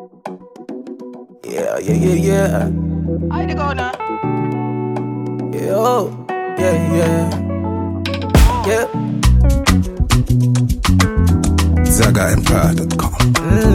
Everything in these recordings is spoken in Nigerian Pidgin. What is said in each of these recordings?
Yeah, yeah, yeah, yeah. I go now. Yeah, oh, yeah, yeah. Yeah. ZagaEmpire.com.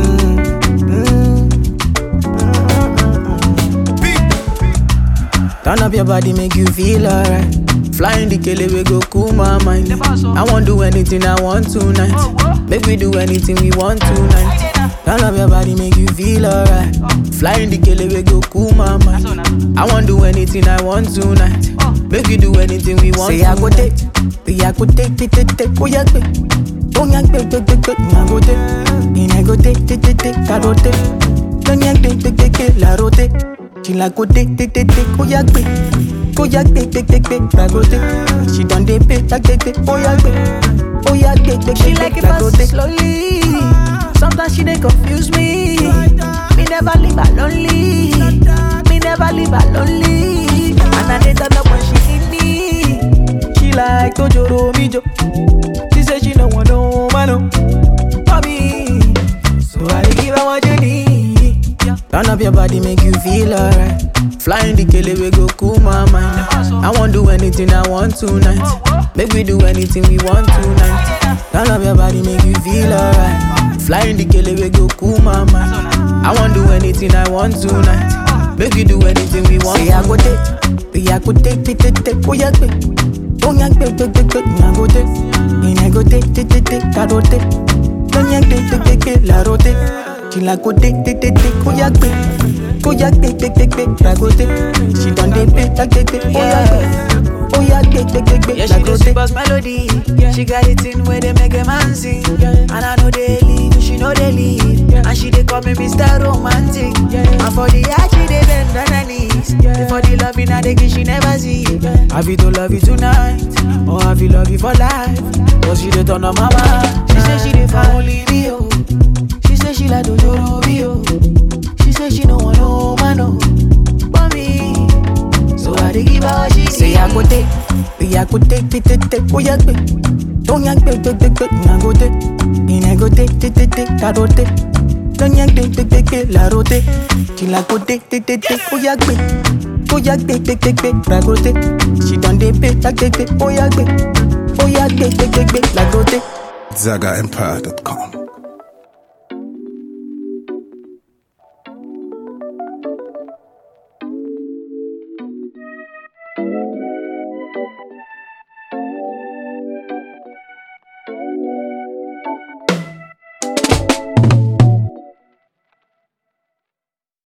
Turn up your body, make you feel alright. Flying the kele, we go cool my mind. I won't do anything I want tonight. Make we do anything we want tonight. Turn up your body, make you feel alright. Flying the kele, we go cool my mind. I won't do anything I want tonight. Make we do anything we want. Say I go take, I go take, oh yeah, oh yeah, I go take, I go take, I go take, don't yank, la rote. She like go take, oh yeah, go yeah, I go take. She done dey pay, oh yeah, She like it fast slowly. Sometimes she dey confuse me. Me never leave her lonely. Me never leave her lonely. And I dey turn up when she need me. She like Tojoro Mijo. She say she no want no man for me. So I dey give her what you need. Turn up your body, make you feel alright. Flying the kele, we go cool my mind. I won't do anything I want tonight. Make we do anything we want tonight. Turn up your body, make you feel alright. Flying the kele, we go cool my mind. I won't do anything I want tonight. Make we do anything we want. Say I go take, I go take, oh yeah, oh yeah, I go take, I go take, I go take, don't yank, la rote. She like go take, oh yeah, go yeah, I go take. She done dey pay, oh yeah, Yeah, she the super melody. She got it in where they make a man sing. And I know they leave, she know they leave. And she dey call me Mr. Romantic. And for the art, she dey bend on her knees. For the love in her, the she never see. Have you to love you tonight, or have you love you for life? Cause she dey turn on my mind. She say she dey for only me, oh. She say she like Dojoro Bio. She say she no want no man, no. But me, so I dey give her what she say. I go take, oh yeah, don't yank, I go take, I go take, I go take, don't yank, la rote. She like go take, oh yeah, I go take. She done dey pay, oh yeah, la rote. ZagaEmpire.com.